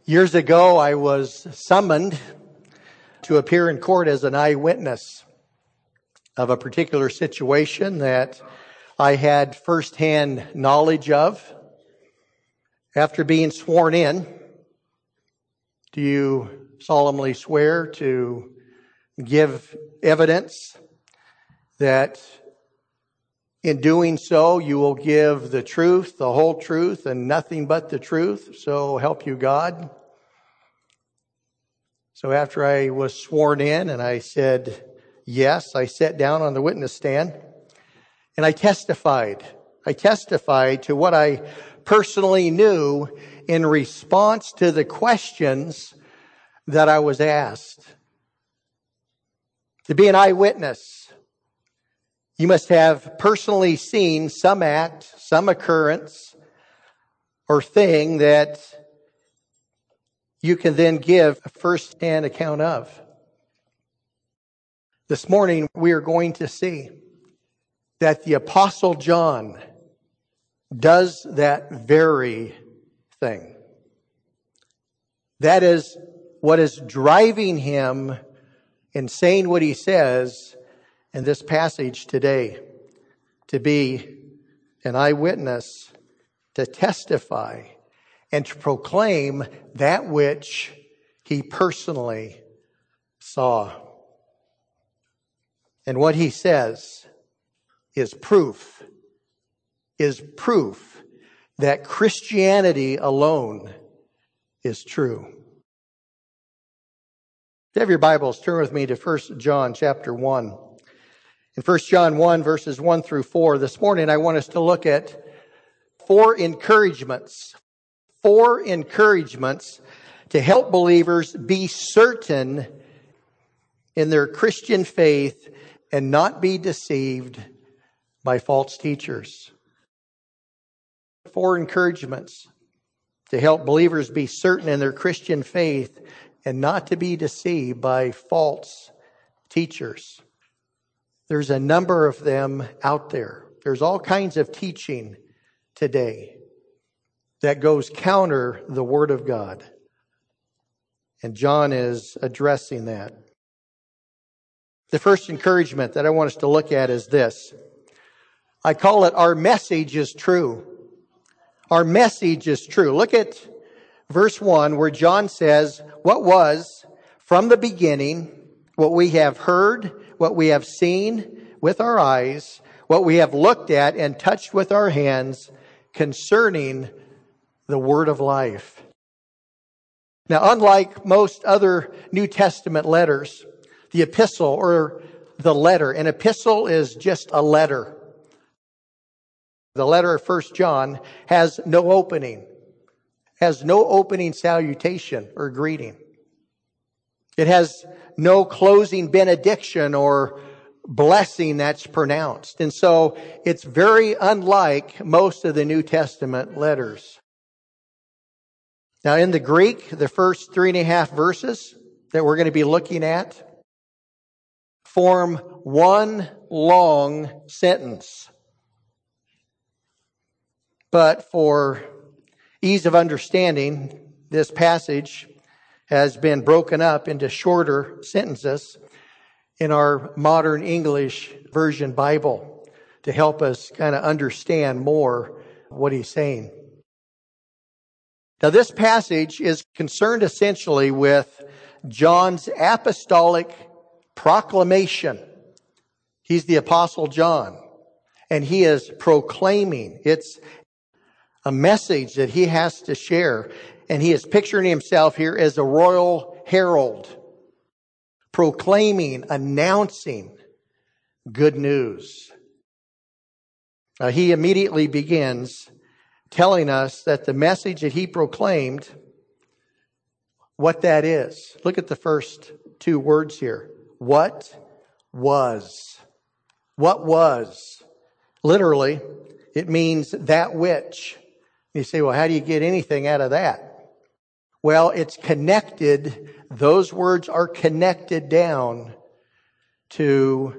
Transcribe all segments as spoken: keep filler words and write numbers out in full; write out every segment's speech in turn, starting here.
Years ago, I was summoned to appear in court as an eyewitness of a particular situation that I had firsthand knowledge of. After being sworn in, do you solemnly swear to give evidence that in doing so you will give the truth, the whole truth, and nothing but the truth? So help you God. So after I was sworn in and I said yes, I sat down on the witness stand and I testified. I testified to what I personally knew in response to the questions that I was asked. To be an eyewitness, you must have personally seen some act, some occurrence, or thing that you can then give a first-hand account of. This morning, we are going to see that the Apostle John does that very thing. That is what is driving him in saying what he says in this passage today, to be an eyewitness, to testify, and to proclaim that which he personally saw. And what he says is proof, is proof that Christianity alone is true. If you have your Bibles, turn with me to First John chapter one. In First John one, verses one through four, this morning I want us to look at four encouragements. Four encouragements to help believers be certain in their Christian faith and not be deceived by false teachers. Four encouragements to help believers be certain in their Christian faith and not to be deceived by false teachers. There's a number of them out there. There's all kinds of teaching today that goes counter the Word of God. And John is addressing that. The first encouragement that I want us to look at is this. I call it, our message is true. Our message is true. Look at verse one where John says, what was from the beginning, what we have heard, what we have seen with our eyes, what we have looked at and touched with our hands concerning the word of life. Now, unlike most other New Testament letters, the epistle or the letter, an epistle is just a letter. The letter of First John has no opening, has no opening salutation or greeting. It has no closing benediction or blessing that's pronounced. And so it's very unlike most of the New Testament letters. Now in the Greek, the first three and a half verses that we're going to be looking at form one long sentence. But for ease of understanding, this passage has been broken up into shorter sentences in our modern English version Bible to help us kind of understand more what he's saying. Now, this passage is concerned essentially with John's apostolic proclamation. He's the Apostle John, and he is proclaiming. It's a message that he has to share, and he is picturing himself here as a royal herald, proclaiming, announcing good news. Uh, he immediately begins telling us that the message that he proclaimed, what that is. Look at the first two words here. What was? What was? Literally, it means that which. You say, well, how do you get anything out of that? Well, it's connected. Those words are connected down to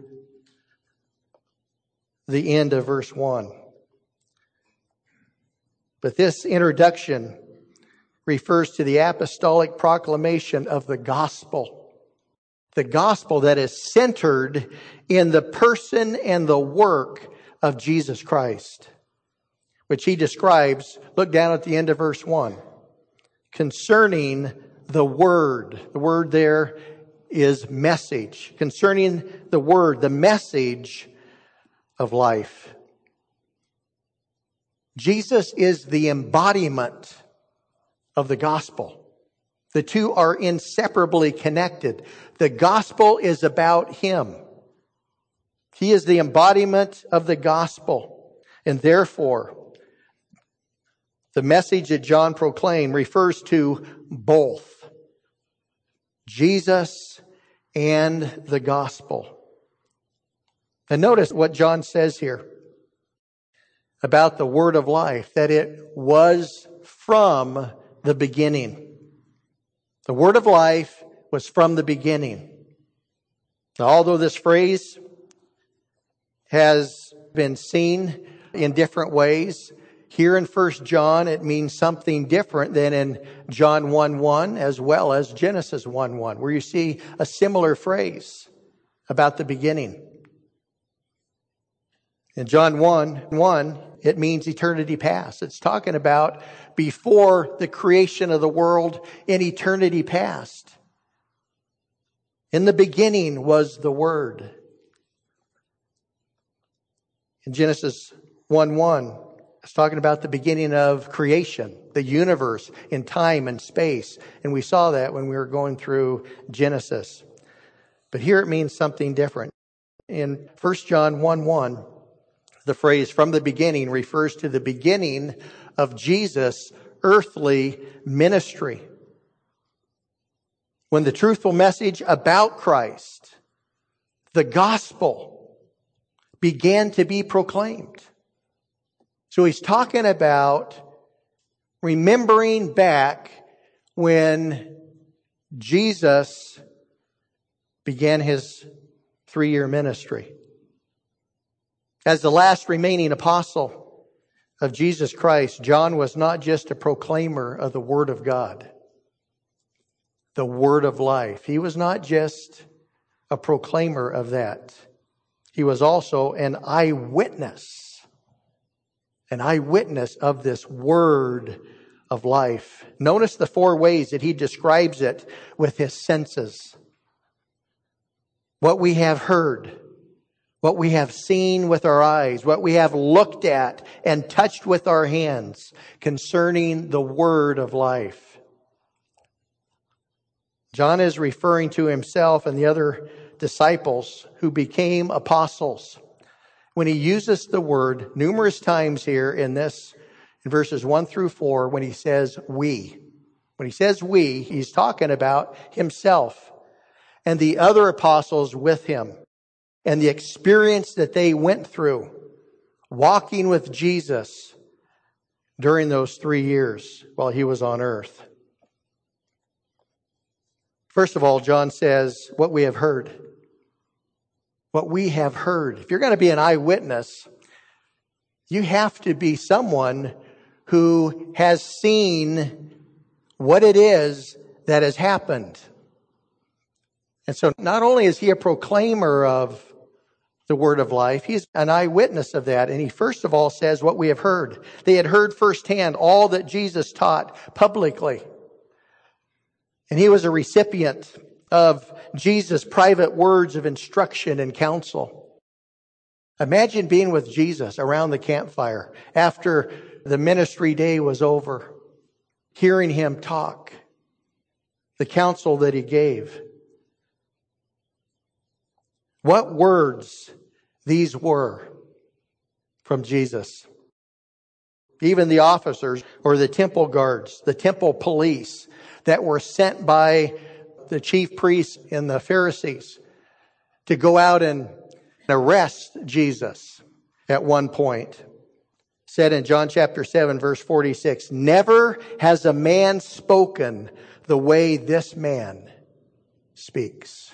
the end of verse one. But this introduction refers to the apostolic proclamation of the gospel. The gospel that is centered in the person and the work of Jesus Christ, which he describes, look down at the end of verse one, concerning the word. The word there is message. Concerning the word, the message of life. Jesus is the embodiment of the gospel. The two are inseparably connected. The gospel is about him. He is the embodiment of the gospel. And therefore, the message that John proclaimed refers to both Jesus and the gospel. And notice what John says here about the word of life, that it was from the beginning. The word of life was from the beginning. Now, although this phrase has been seen in different ways, here in First John it means something different than in John one one as well as Genesis one one, where you see a similar phrase about the beginning. In John one one, it means eternity past. It's talking about before the creation of the world in eternity past. In the beginning was the Word. In Genesis one one, it's talking about the beginning of creation, the universe in time and space. And we saw that when we were going through Genesis. But here it means something different. In First John one one, the phrase from the beginning refers to the beginning of Jesus' earthly ministry. When the truthful message about Christ, the gospel, began to be proclaimed. So he's talking about remembering back when Jesus began his three-year ministry. As the last remaining apostle of Jesus Christ, John was not just a proclaimer of the Word of God, the Word of life. He was not just a proclaimer of that. He was also an eyewitness, an eyewitness of this Word of life. Notice the four ways that he describes it with his senses. What we have heard, what we have seen with our eyes, what we have looked at and touched with our hands concerning the Word of life. John is referring to himself and the other disciples who became apostles. When he uses the word numerous times here in this, in verses one through four, when he says we. When he says we, he's talking about himself and the other apostles with him, and the experience that they went through walking with Jesus during those three years while he was on earth. First of all, John says, what we have heard. What we have heard. If you're going to be an eyewitness, you have to be someone who has seen what it is that has happened. And so not only is he a proclaimer of the word of life, he's an eyewitness of that. And he first of all says what we have heard. They had heard firsthand all that Jesus taught publicly. And he was a recipient of Jesus' private words of instruction and counsel. Imagine being with Jesus around the campfire after the ministry day was over, hearing him talk, the counsel that he gave. What words these were from Jesus. Even the officers or the temple guards, the temple police that were sent by the chief priests and the Pharisees to go out and arrest Jesus at one point, said in John chapter seven, verse forty-six, never has a man spoken the way this man speaks.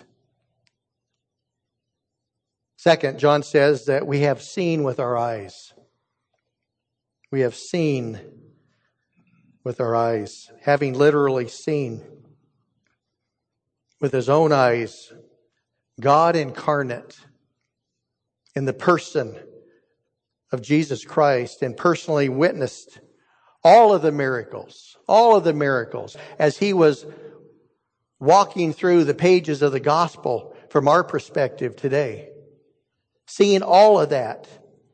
Second, John says that we have seen with our eyes. We have seen with our eyes, having literally seen with his own eyes God incarnate in the person of Jesus Christ, and personally witnessed all of the miracles, all of the miracles as he was walking through the pages of the gospel from our perspective today. Seeing all of that.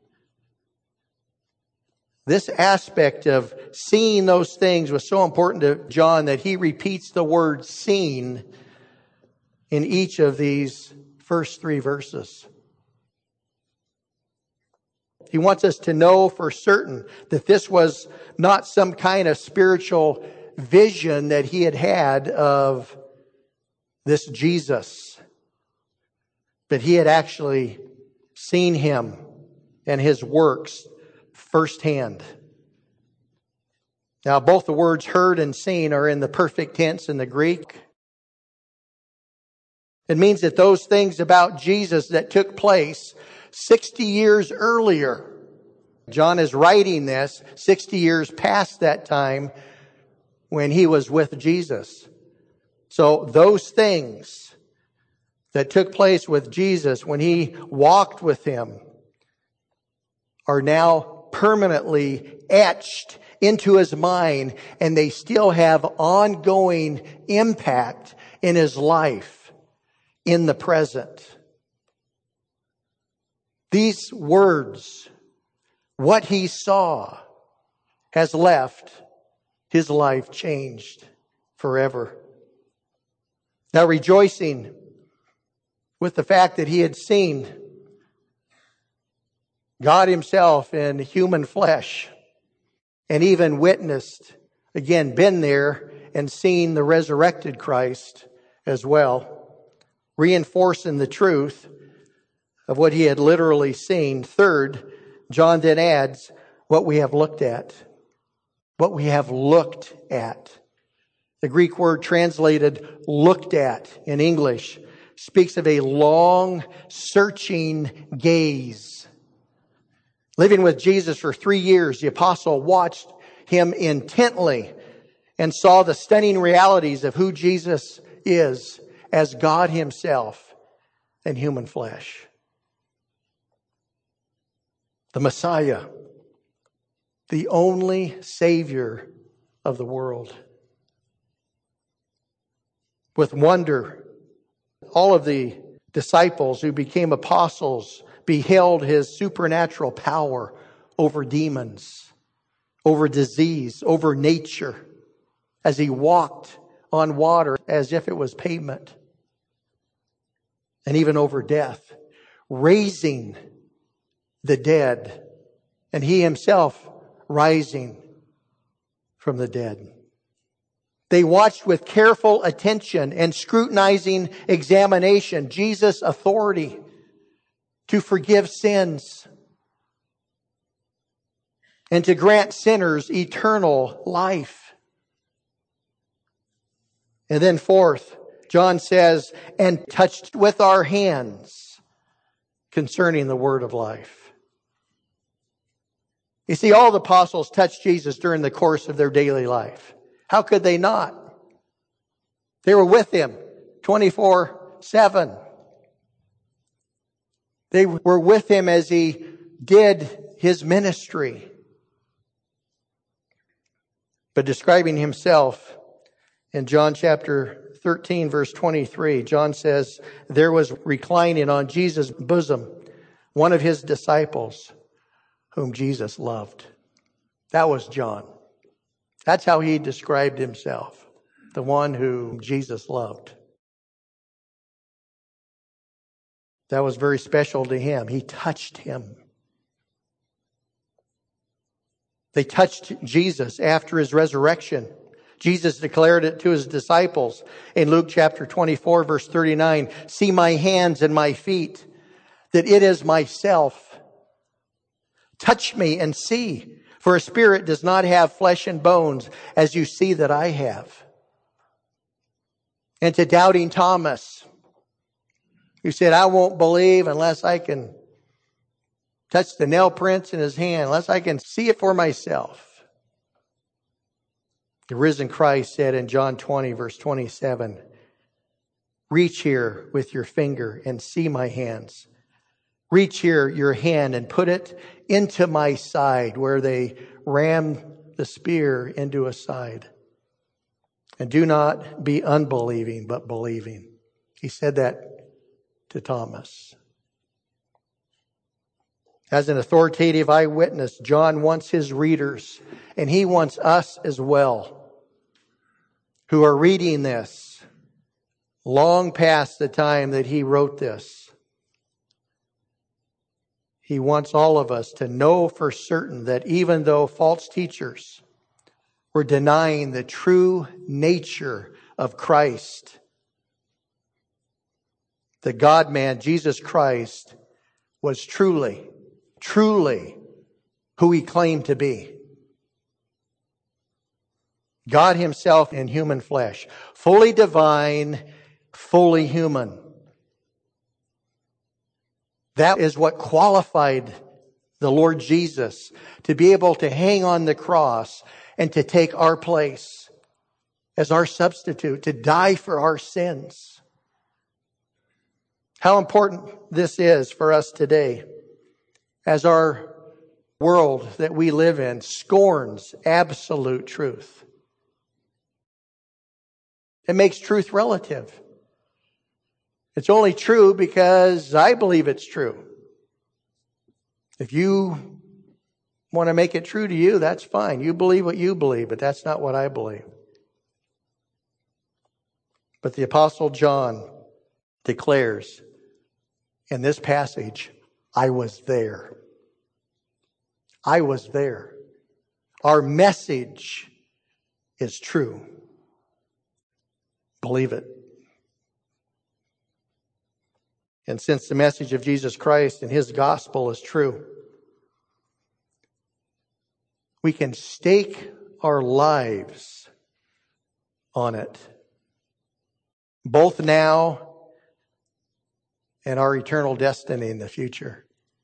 This aspect of seeing those things was so important to John that he repeats the word seen in each of these first three verses. He wants us to know for certain that this was not some kind of spiritual vision that he had had of this Jesus, but he had actually seen him and his works firsthand. Now, both the words heard and seen are in the perfect tense in the Greek. It means that those things about Jesus that took place sixty years earlier, John is writing this sixty years past that time when he was with Jesus. So those things that took place with Jesus when he walked with him are now permanently etched into his mind, and they still have ongoing impact in his life in the present. These words, what he saw, has left his life changed forever. Now, rejoicing with the fact that he had seen God himself in human flesh, and even witnessed, again, been there and seen the resurrected Christ as well, reinforcing the truth of what he had literally seen. Third, John then adds what we have looked at. What we have looked at. The Greek word translated looked at in English speaks of a long, searching gaze. Living with Jesus for three years, the apostle watched him intently and saw the stunning realities of who Jesus is as God himself in human flesh. The Messiah, the only Savior of the world. With wonder, all of the disciples who became apostles beheld his supernatural power over demons, over disease, over nature, as he walked on water as if it was pavement, and even over death, raising the dead, and he himself rising from the dead. They watched with careful attention and scrutinizing examination Jesus' authority to forgive sins and to grant sinners eternal life. And then fourth, John says, and touched with our hands concerning the word of life. You see, all the apostles touched Jesus during the course of their daily life. How could they not? They were with him twenty-four seven. They were with him as he did his ministry. But describing himself in John chapter thirteen, verse twenty-three, John says, there was reclining on Jesus' bosom one of his disciples whom Jesus loved. That was John. That's how he described himself, the one whom Jesus loved. That was very special to him. He touched him. They touched Jesus after his resurrection. Jesus declared it to his disciples in Luke chapter twenty-four, verse thirty-nine. See my hands and my feet, that it is myself. Touch me and see, for a spirit does not have flesh and bones, as you see that I have. And to doubting Thomas, who said, I won't believe unless I can touch the nail prints in his hand, unless I can see it for myself. The risen Christ said in John twenty, verse twenty-seven, reach here with your finger and see my hands. Reach here your hand and put it into my side where they rammed the spear into a side. And do not be unbelieving, but believing. He said that to Thomas. As an authoritative eyewitness, John wants his readers, and he wants us as well, who are reading this long past the time that he wrote this. He wants all of us to know for certain that even though false teachers were denying the true nature of Christ, the God-man, Jesus Christ, was truly, truly who he claimed to be. God himself in human flesh, fully divine, fully human. That is what qualified the Lord Jesus to be able to hang on the cross and to take our place as our substitute, to die for our sins. How important this is for us today as our world that we live in scorns absolute truth. It makes truth relative. It's only true because I believe it's true. If you want to make it true to you, that's fine. You believe what you believe, but that's not what I believe. But the Apostle John declares in this passage, I was there. I was there. Our message is true. Believe it. And since the message of Jesus Christ and his gospel is true, we can stake our lives on it, both now and our eternal destiny in the future.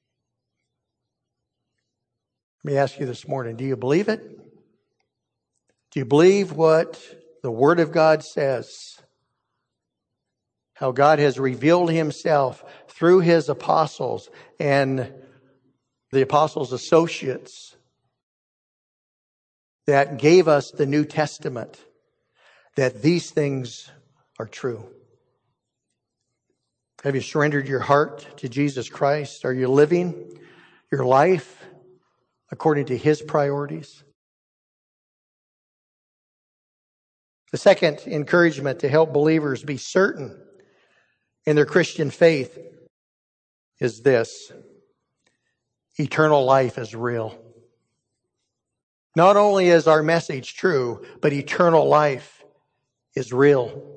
Let me ask you this morning, do you believe it? Do you believe what the Word of God says? How God has revealed himself through his apostles and the apostles' associates that gave us the New Testament, that these things are true. Have you surrendered your heart to Jesus Christ? Are you living your life according to his priorities? The second encouragement to help believers be certain in their Christian faith is this: eternal life is real. Not only is our message true, but eternal life is real.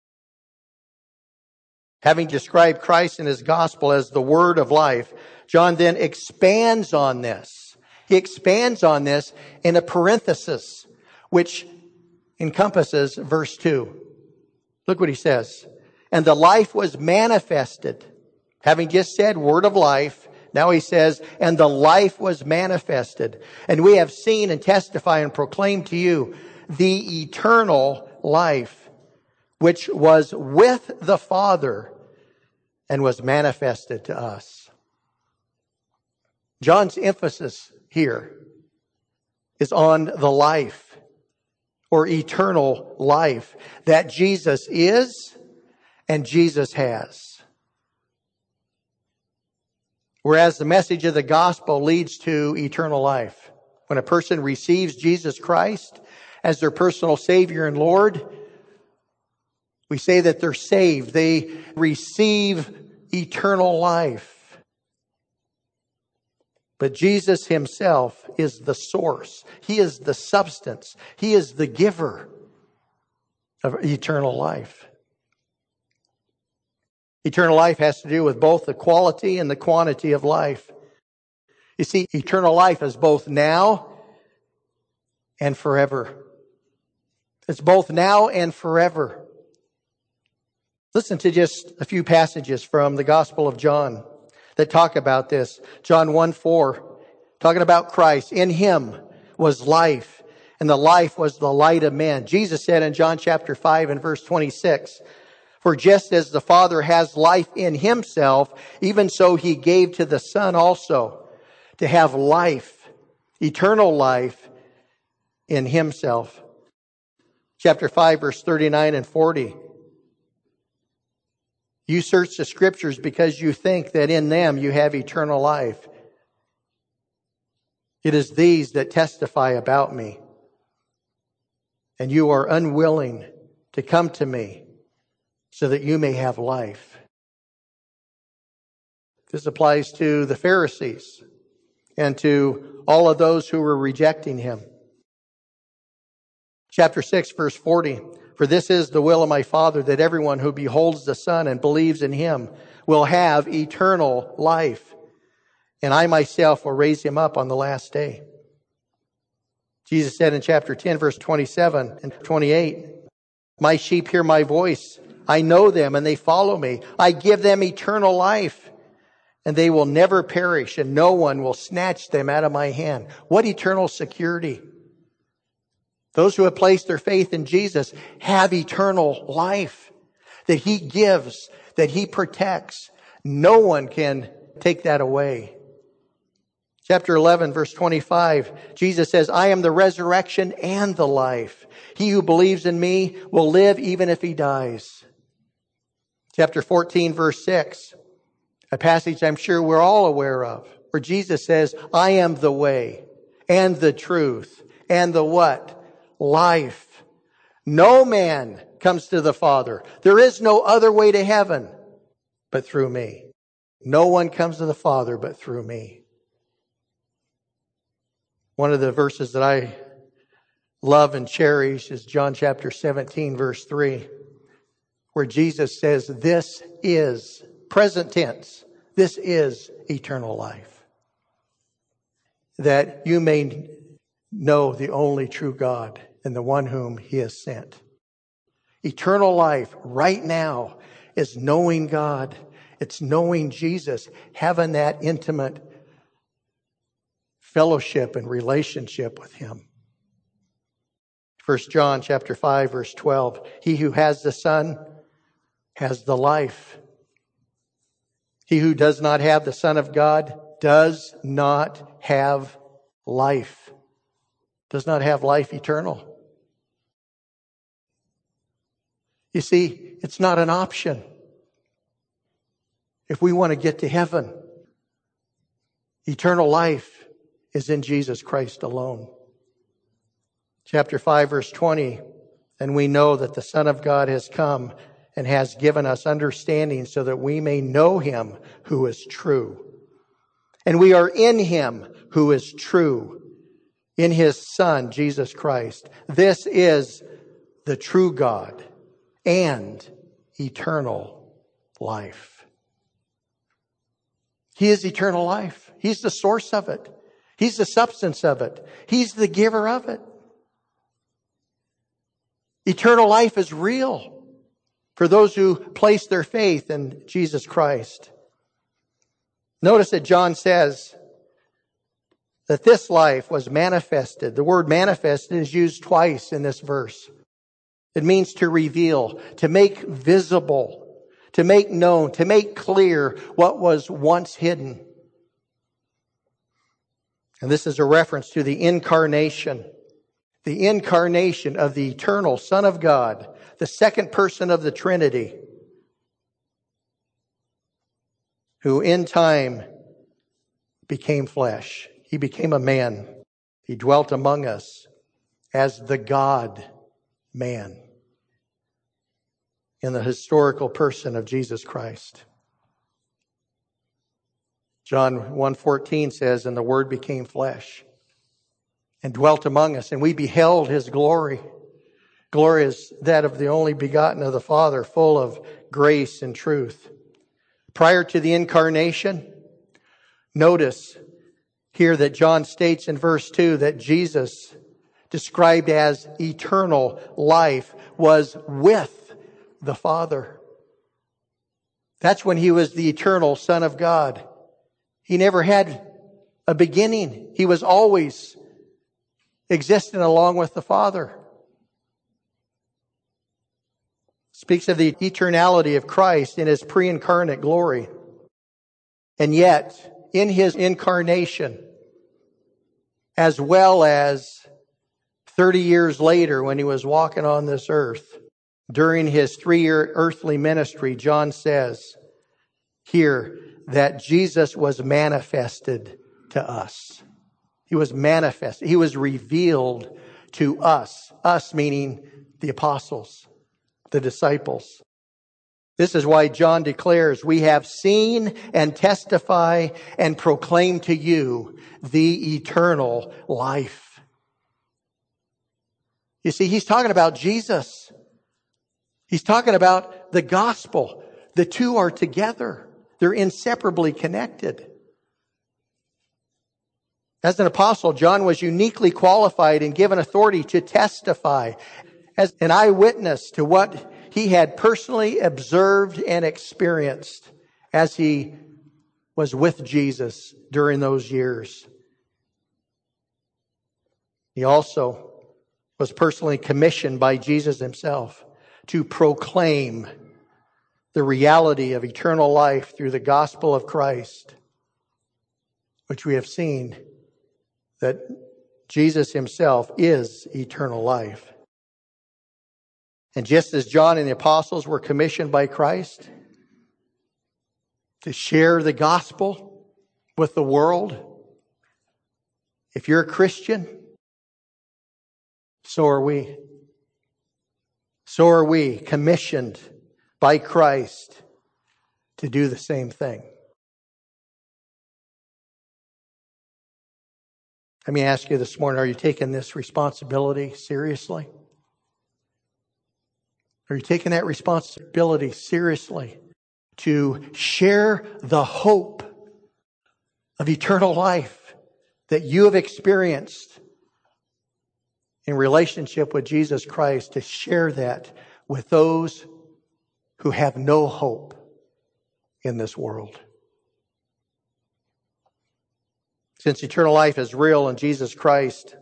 Having described Christ and his gospel as the word of life, John then expands on this. He expands on this in a parenthesis, which encompasses verse two. Look what he says. And the life was manifested. Having just said word of life, now he says, and the life was manifested. And we have seen and testify and proclaim to you the eternal life, which was with the Father and was manifested to us. John's emphasis here is on the life or eternal life that Jesus is and Jesus has. Whereas the message of the gospel leads to eternal life. When a person receives Jesus Christ as their personal Savior and Lord, we say that they're saved. They receive eternal life. But Jesus himself is the source. He is the substance. He is the giver of eternal life. Eternal life has to do with both the quality and the quantity of life. You see, eternal life is both now and forever. It's both now and forever. Listen to just a few passages from the Gospel of John that talk about this. John one four, talking about Christ. In him was life, and the life was the light of men. Jesus said in John chapter five and verse twenty-six, for just as the Father has life in himself, even so he gave to the Son also to have life, eternal life in himself. Chapter five, verse thirty-nine and forty. You search the Scriptures because you think that in them you have eternal life. It is these that testify about me. And you are unwilling to come to me so that you may have life. This applies to the Pharisees and to all of those who were rejecting him. Chapter six, verse forty. For this is the will of my Father, that everyone who beholds the Son and believes in him will have eternal life. And I myself will raise him up on the last day. Jesus said in chapter ten, verse twenty-seven and twenty-eight, my sheep hear my voice. I know them and they follow me. I give them eternal life, and they will never perish, and no one will snatch them out of my hand. What eternal security! Those who have placed their faith in Jesus have eternal life that he gives, that he protects. No one can take that away. Chapter eleven, verse twenty-five, Jesus says, I am the resurrection and the life. He who believes in me will live even if he dies. Chapter fourteen, verse six, a passage I'm sure we're all aware of, where Jesus says, I am the way and the truth and the what? Life. No man comes to the Father. There is no other way to heaven but through me. No one comes to the Father but through me. One of the verses that I love and cherish is John chapter seventeen, verse three, where Jesus says, this is, present tense, this is eternal life. That you may know the only true God and the one whom he has sent. Eternal life right now is knowing God. It's knowing Jesus, having that intimate fellowship and relationship with him. First John chapter five, verse twelve. He who has the Son has the life. He who does not have the Son of God does not have life. Does not have life eternal. You see, it's not an option. If we want to get to heaven, eternal life is in Jesus Christ alone. Chapter five, verse twenty, and we know that the Son of God has come and has given us understanding so that we may know him who is true. And we are in him who is true, in his Son, Jesus Christ. This is the true God and eternal life. He is eternal life. He's the source of it. He's the substance of it. He's the giver of it. Eternal life is real for those who place their faith in Jesus Christ. Notice that John says that this life was manifested. The word manifested is used twice in this verse. It means to reveal, to make visible, to make known, to make clear what was once hidden. And this is a reference to the incarnation. The incarnation of the eternal Son of God, the second person of the Trinity, who in time became flesh. He became a man. He dwelt among us as the God-man in the historical person of Jesus Christ. John one fourteen says, and the Word became flesh and dwelt among us, and we beheld his glory. Glory is that of the only begotten of the Father, full of grace and truth. Prior to the incarnation, notice here that John states in verse two that Jesus, described as eternal life, was with the Father. That's when he was the eternal Son of God. He never had a beginning. He was always existing along with the Father. Speaks of the eternality of Christ in His pre-incarnate glory. And yet, in His incarnation, as well as thirty years later when He was walking on this earth, during His three-year earthly ministry, John says here that Jesus was manifested to us. He was manifested. He was revealed to us. Us meaning the apostles, the disciples. This is why John declares, we have seen and testify and proclaim to you the eternal life. You see, he's talking about Jesus. He's talking about the gospel. The two are together. They're inseparably connected. As an apostle, John was uniquely qualified and given authority to testify as an eyewitness to what he had personally observed and experienced as he was with Jesus during those years. He also was personally commissioned by Jesus himself to proclaim the reality of eternal life through the gospel of Christ, which we have seen that Jesus himself is eternal life. And just as John and the apostles were commissioned by Christ to share the gospel with the world, if you're a Christian, so are we. So are we commissioned by Christ to do the same thing. Let me ask you this morning, are you taking this responsibility seriously? Are you taking that responsibility seriously to share the hope of eternal life that you have experienced in relationship with Jesus Christ, to share that with those who have no hope in this world? Since eternal life is real in Jesus Christ,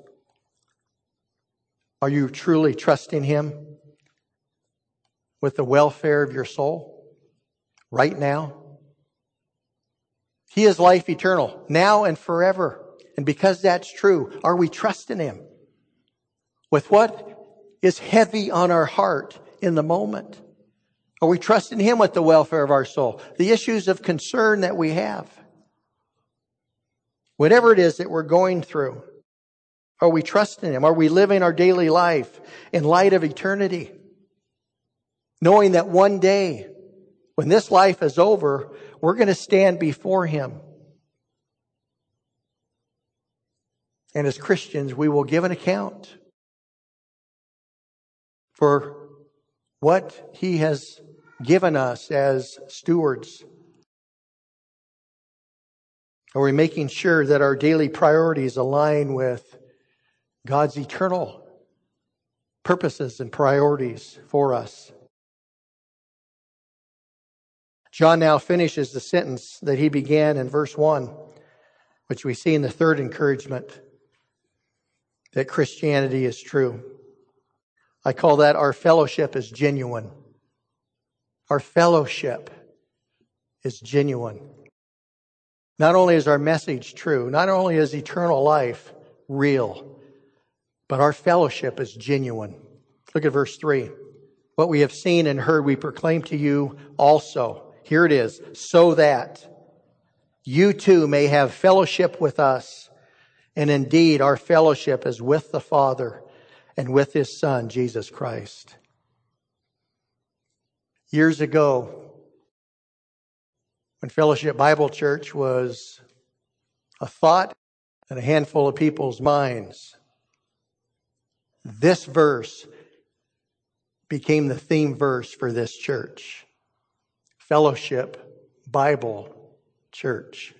are you truly trusting Him with the welfare of your soul right now? He is life eternal, now and forever. And because that's true, are we trusting Him with what is heavy on our heart in the moment? Are we trusting Him with the welfare of our soul? The issues of concern that we have. Whatever it is that we're going through, are we trusting Him? Are we living our daily life in light of eternity? Knowing that one day, when this life is over, we're going to stand before Him. And as Christians, we will give an account for what He has given us as stewards. Are we making sure that our daily priorities align with God's eternal purposes and priorities for us? John now finishes the sentence that he began in verse one, which we see in the third encouragement, that Christianity is true. I call that our fellowship is genuine. Our fellowship is genuine. Not only is our message true, not only is eternal life real, but our fellowship is genuine. Look at verse three. What we have seen and heard we proclaim to you also. Here it is. So that you too may have fellowship with us. And indeed, our fellowship is with the Father and with His Son, Jesus Christ. Years ago, when Fellowship Bible Church was a thought in a handful of people's minds, this verse became the theme verse for this church. Fellowship Bible Church.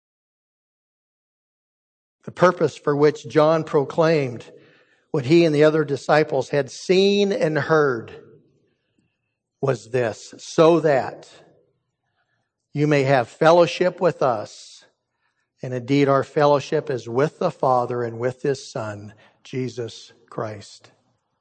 The purpose for which John proclaimed what he and the other disciples had seen and heard was this: so that you may have fellowship with us. And indeed, our fellowship is with the Father and with His Son, Jesus Christ.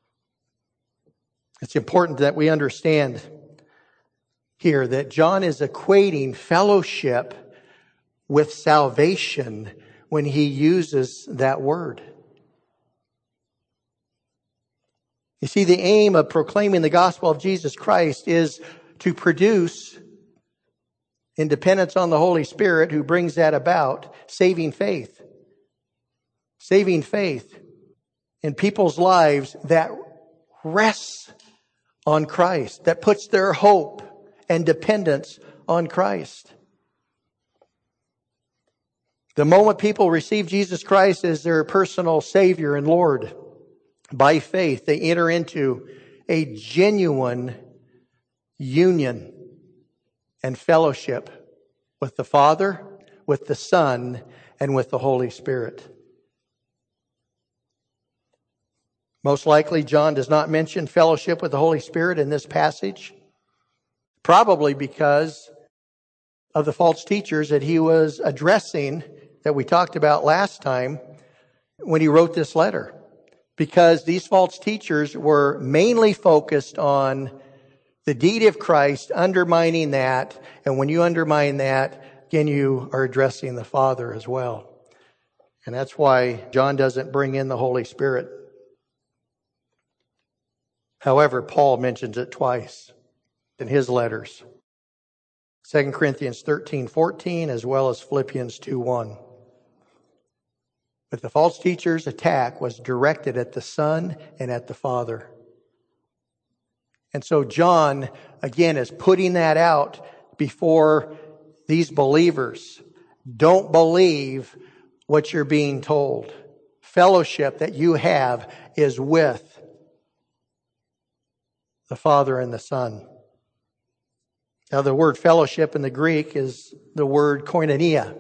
It's important that we understand here that John is equating fellowship with salvation when he uses that word. You see, the aim of proclaiming the gospel of Jesus Christ is to produce, in dependence on the Holy Spirit who brings that about, saving faith. Saving faith in people's lives that rests on Christ, that puts their hope and dependence on Christ. The moment people receive Jesus Christ as their personal Savior and Lord, by faith, they enter into a genuine union and fellowship with the Father, with the Son, and with the Holy Spirit. Most likely, John does not mention fellowship with the Holy Spirit in this passage, probably because of the false teachers that he was addressing that we talked about last time when he wrote this letter. Because these false teachers were mainly focused on the deity of Christ, undermining that. And when you undermine that, again, you are addressing the Father as well. And that's why John doesn't bring in the Holy Spirit. However, Paul mentions it twice in his letters. Second Corinthians thirteen fourteen, as well as Philippians two one. But the false teacher's attack was directed at the Son and at the Father. And so John, again, is putting that out before these believers. Don't believe what you're being told. Fellowship that you have is with the Father and the Son. Now, the word fellowship in the Greek is the word koinonia.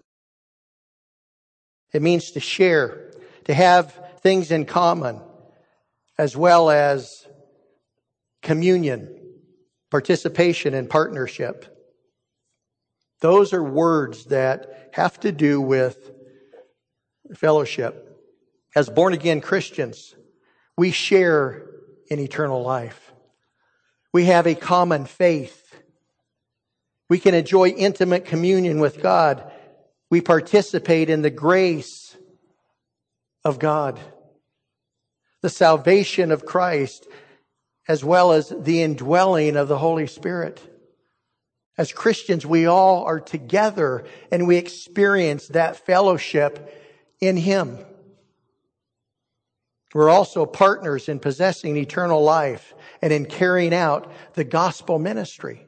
It means to share, to have things in common, as well as communion, participation, and partnership. Those are words that have to do with fellowship. As born-again Christians, we share in eternal life. We have a common faith. We can enjoy intimate communion with God. We participate in the grace of God, the salvation of Christ, as well as the indwelling of the Holy Spirit. As Christians, we all are together and we experience that fellowship in Him. We're also partners in possessing eternal life and in carrying out the gospel ministry.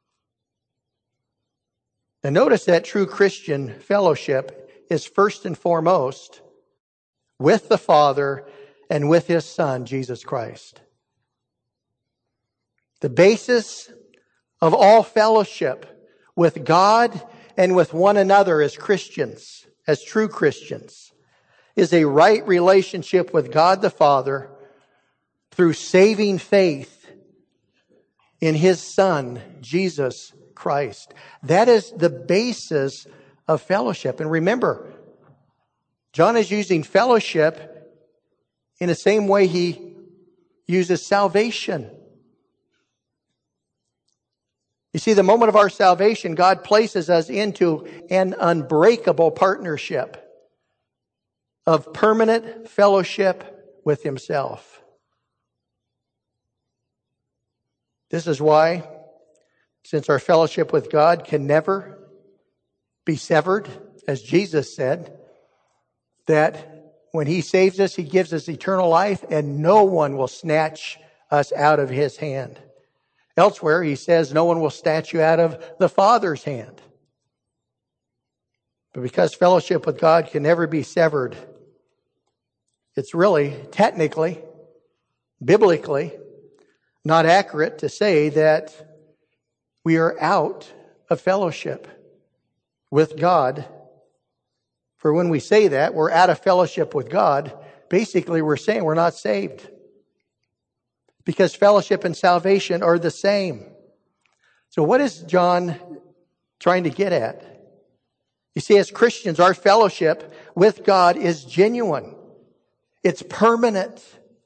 Now notice that true Christian fellowship is first and foremost with the Father and with His Son, Jesus Christ. The basis of all fellowship with God and with one another as Christians, as true Christians, is a right relationship with God the Father through saving faith in His Son, Jesus Christ. That is the basis of fellowship. And remember, John is using fellowship in the same way he uses salvation. You see, the moment of our salvation, God places us into an unbreakable partnership of permanent fellowship with Himself. This is why, since our fellowship with God can never be severed, as Jesus said, that when He saves us, He gives us eternal life, and no one will snatch us out of His hand. Elsewhere, He says, no one will snatch you out of the Father's hand. But because fellowship with God can never be severed, it's really, technically, biblically, not accurate to say that we are out of fellowship with God. For when we say that, we're out of fellowship with God, basically we're saying we're not saved. Because fellowship and salvation are the same. So what is John trying to get at? You see, as Christians, our fellowship with God is genuine. It's permanent.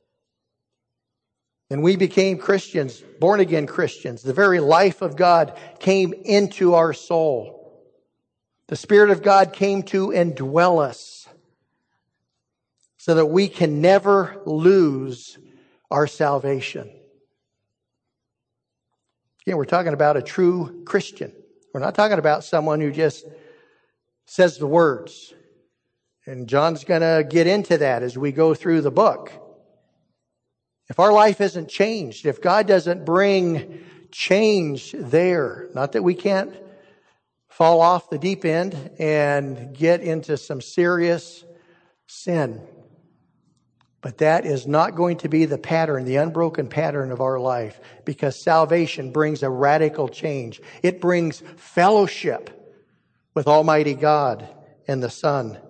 And we became Christians, born again Christians. The very life of God came into our soul. The Spirit of God came to indwell us so that we can never lose our salvation. Again, we're talking about a true Christian. We're not talking about someone who just says the words. And John's going to get into that as we go through the book. If our life isn't changed, if God doesn't bring change there, not that we can't fall off the deep end and get into some serious sin, but that is not going to be the pattern, the unbroken pattern of our life, because salvation brings a radical change. It brings fellowship with Almighty God and the Son.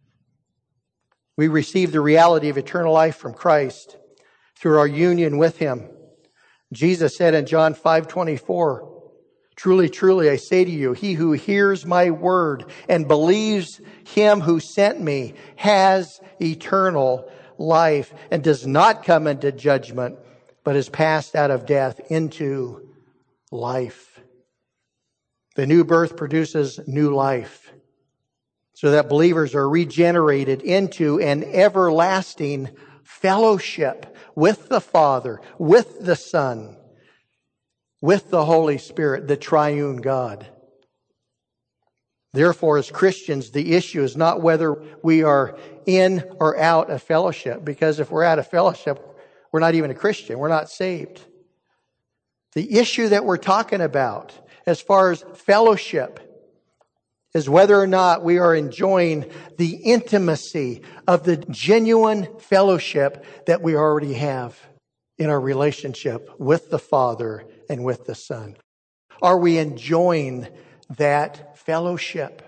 We receive the reality of eternal life from Christ through our union with Him. Jesus said in John five twenty-four, "Truly, truly, I say to you, he who hears my word and believes Him who sent me has eternal life and does not come into judgment, but is passed out of death into life." The new birth produces new life, so that believers are regenerated into an everlasting fellowship with the Father, with the Son, with the Holy Spirit, the triune God. Therefore, as Christians, the issue is not whether we are in or out of fellowship, because if we're out of fellowship, we're not even a Christian. We're not saved. The issue that we're talking about as far as fellowship is whether or not we are enjoying the intimacy of the genuine fellowship that we already have in our relationship with the Father and with the Son. Are we enjoying that fellowship?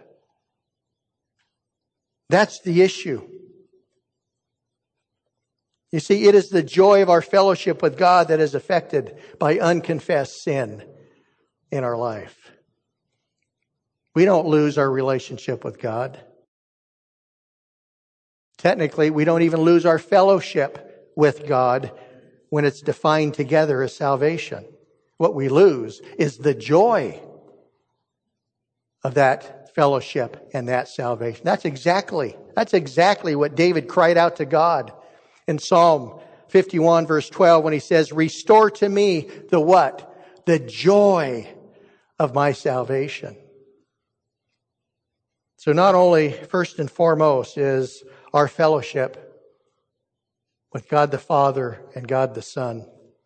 That's the issue. You see, it is the joy of our fellowship with God that is affected by unconfessed sin in our life. We don't lose our relationship with God. Technically, we don't even lose our fellowship with God when it's defined together as salvation. What we lose is the joy of that fellowship and that salvation. That's exactly, that's exactly what David cried out to God in Psalm fifty-one verse twelve when he says, "Restore to me the what? The joy of my salvation." So not only, first and foremost, is our fellowship with God the Father and God the Son,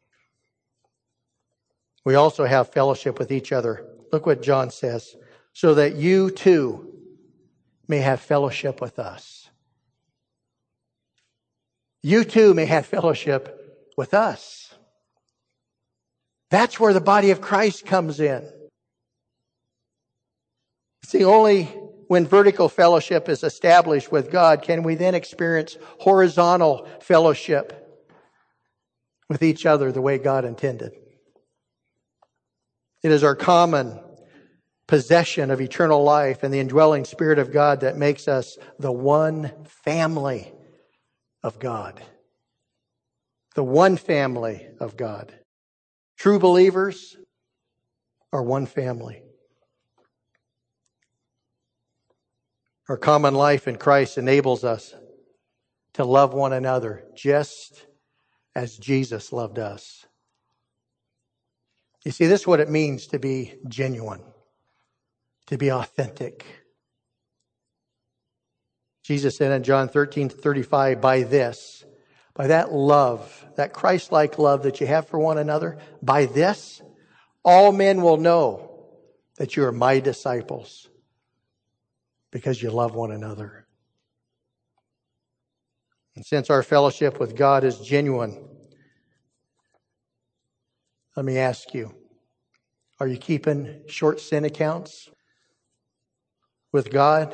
we also have fellowship with each other. Look what John says, "So that you too may have fellowship with us." You too may have fellowship with us. That's where the body of Christ comes in. See, only when vertical fellowship is established with God can we then experience horizontal fellowship with each other the way God intended. It is our common possession of eternal life and the indwelling Spirit of God that makes us the one family of God. The one family of God. True believers are one family. Our common life in Christ enables us to love one another just as Jesus loved us. You see, this is what it means to be genuine, to be authentic. Jesus said in John thirteen thirty-five, by this, by that love, that Christ-like love that you have for one another, by this, all men will know that you are my disciples, because you love one another. And since our fellowship with God is genuine, let me ask you, are you keeping short sin accounts with God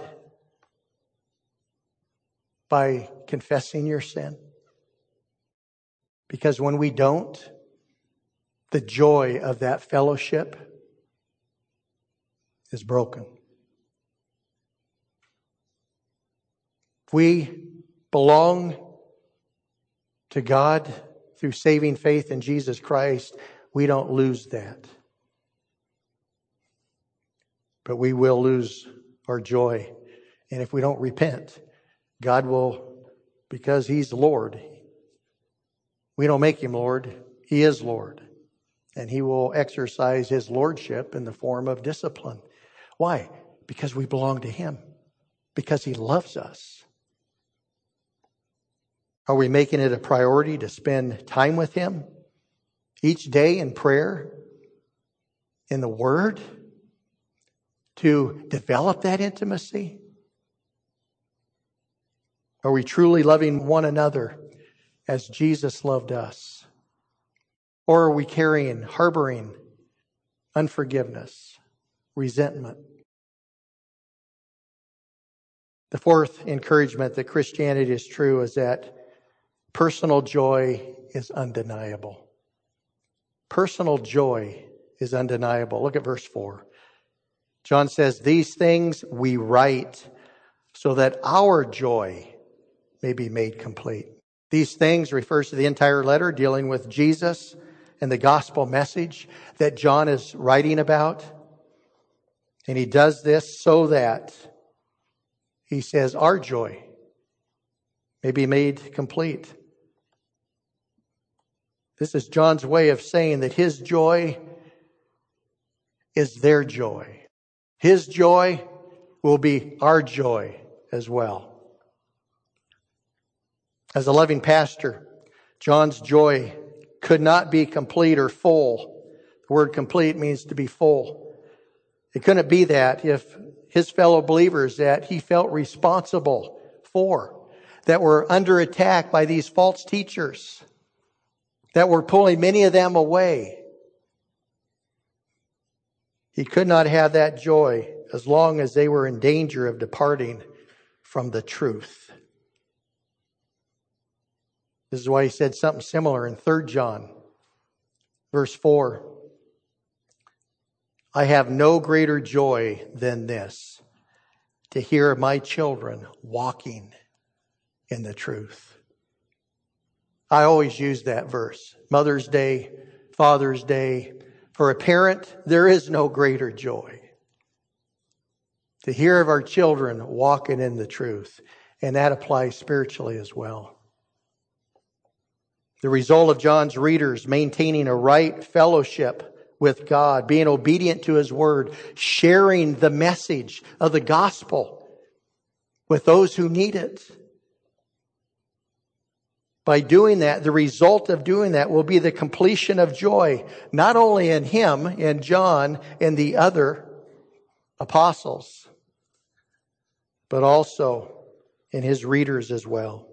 by confessing your sin? Because when we don't, the joy of that fellowship is broken. We belong to God through saving faith in Jesus Christ, we don't lose that. But we will lose our joy. And if we don't repent, God will, because He's Lord. We don't make Him Lord. He is Lord. And He will exercise His lordship in the form of discipline. Why? Because we belong to Him. Because He loves us. Are we making it a priority to spend time with Him each day in prayer, in the Word, to develop that intimacy? Are we truly loving one another as Jesus loved us? Or are we carrying, harboring unforgiveness, resentment? The fourth encouragement that Christianity is true is that personal joy is undeniable. Personal joy is undeniable. Look at verse four. John says, "These things we write so that our joy may be made complete." These things refers to the entire letter dealing with Jesus and the gospel message that John is writing about. And he does this so that, he says, our joy may be made complete. This is John's way of saying that his joy is their joy. His joy will be our joy as well. As a loving pastor, John's joy could not be complete or full. The word complete means to be full. It couldn't be that if his fellow believers that he felt responsible for, that were under attack by these false teachers, that were pulling many of them away. He could not have that joy as long as they were in danger of departing from the truth. This is why he said something similar in Third John, verse four. "I have no greater joy than this, to hear my children walking in the truth." I always use that verse. Mother's Day, Father's Day. For a parent, there is no greater joy to hear of our children walking in the truth. And that applies spiritually as well. The result of John's readers maintaining a right fellowship with God, being obedient to His Word, sharing the message of the gospel with those who need it. By doing that, the result of doing that will be the completion of joy, not only in him, in John, and the other apostles, but also in his readers as well.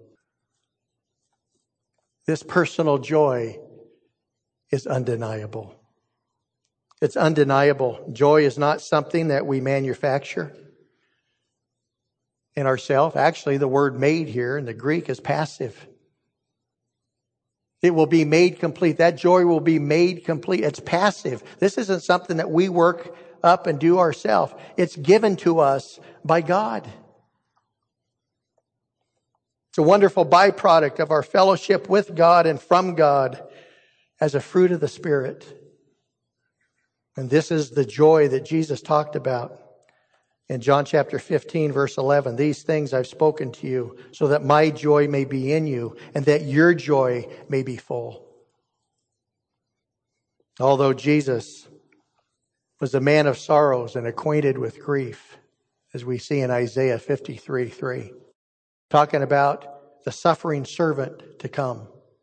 This personal joy is undeniable. It's undeniable. Joy is not something that we manufacture in ourselves. Actually, the word made here in the Greek is passive. It will be made complete. That joy will be made complete. It's passive. This isn't something that we work up and do ourselves. It's given to us by God. It's a wonderful byproduct of our fellowship with God and from God as a fruit of the Spirit. And this is the joy that Jesus talked about in John chapter fifteen, verse eleven. "These things I've spoken to you so that my joy may be in you and that your joy may be full." Although Jesus was a man of sorrows and acquainted with grief, as we see in Isaiah fifty-three three, talking about the suffering servant to come.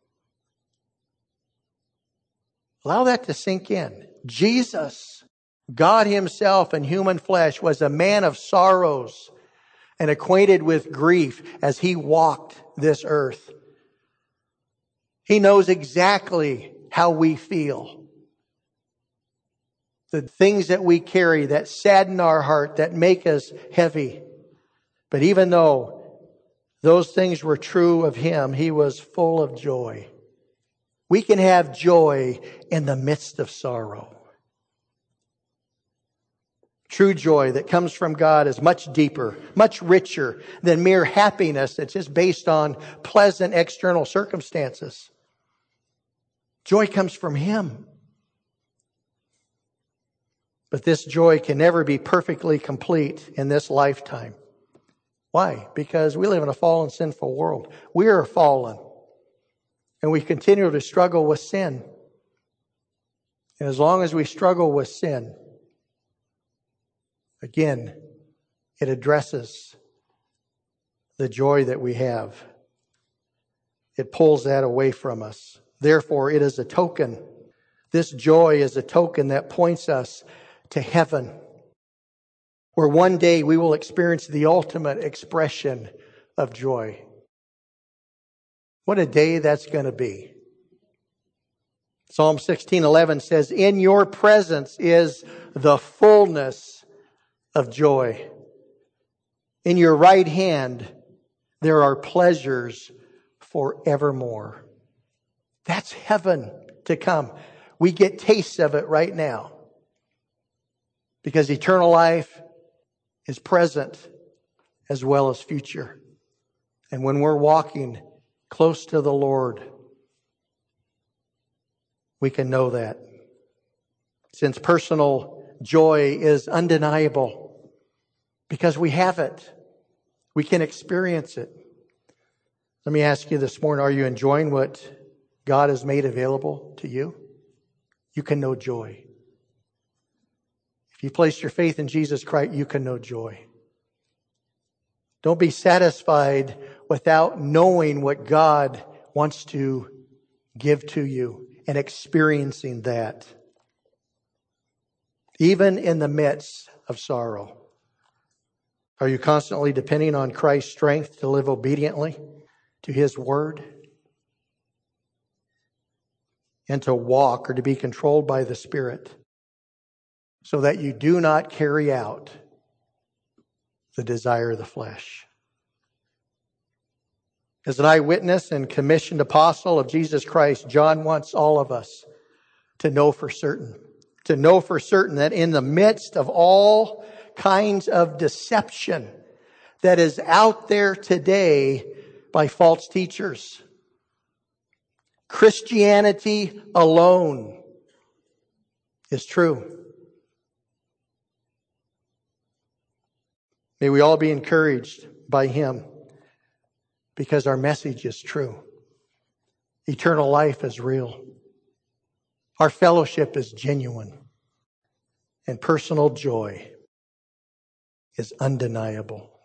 Allow that to sink in. Jesus, God Himself in human flesh, was a man of sorrows and acquainted with grief as He walked this earth. He knows exactly how we feel. The things that we carry that sadden our heart, that make us heavy. But even though those things were true of Him, He was full of joy. We can have joy in the midst of sorrow. True joy that comes from God is much deeper, much richer than mere happiness that's just based on pleasant external circumstances. Joy comes from Him. But this joy can never be perfectly complete in this lifetime. Why? Because we live in a fallen, sinful world. We are fallen. And we continue to struggle with sin. And as long as we struggle with sin, again, it addresses the joy that we have. It pulls that away from us. Therefore, it is a token. This joy is a token that points us to heaven, where one day we will experience the ultimate expression of joy. What a day that's going to be. Psalm sixteen eleven says, "In your presence is the fullness of joy. In your right hand there are pleasures forevermore." That's heaven to come. We get tastes of it right now. Because eternal life is present as well as future. And when we're walking close to the Lord, we can know that. Since personal joy is undeniable, because we have it, we can experience it. Let me ask you this morning, are you enjoying what God has made available to you? You can know joy. If you place your faith in Jesus Christ, you can know joy. Don't be satisfied without knowing what God wants to give to you and experiencing that. Even in the midst of sorrow. Are you constantly depending on Christ's strength to live obediently to His Word? And to walk or to be controlled by the Spirit, so that you do not carry out the desire of the flesh. As an eyewitness and commissioned apostle of Jesus Christ, John wants all of us to know for certain. To know for certain that in the midst of all kinds of deception that is out there today by false teachers, Christianity alone is true. May we all be encouraged by Him, because our message is true. Eternal life is real. Our fellowship is genuine. And personal joy is undeniable.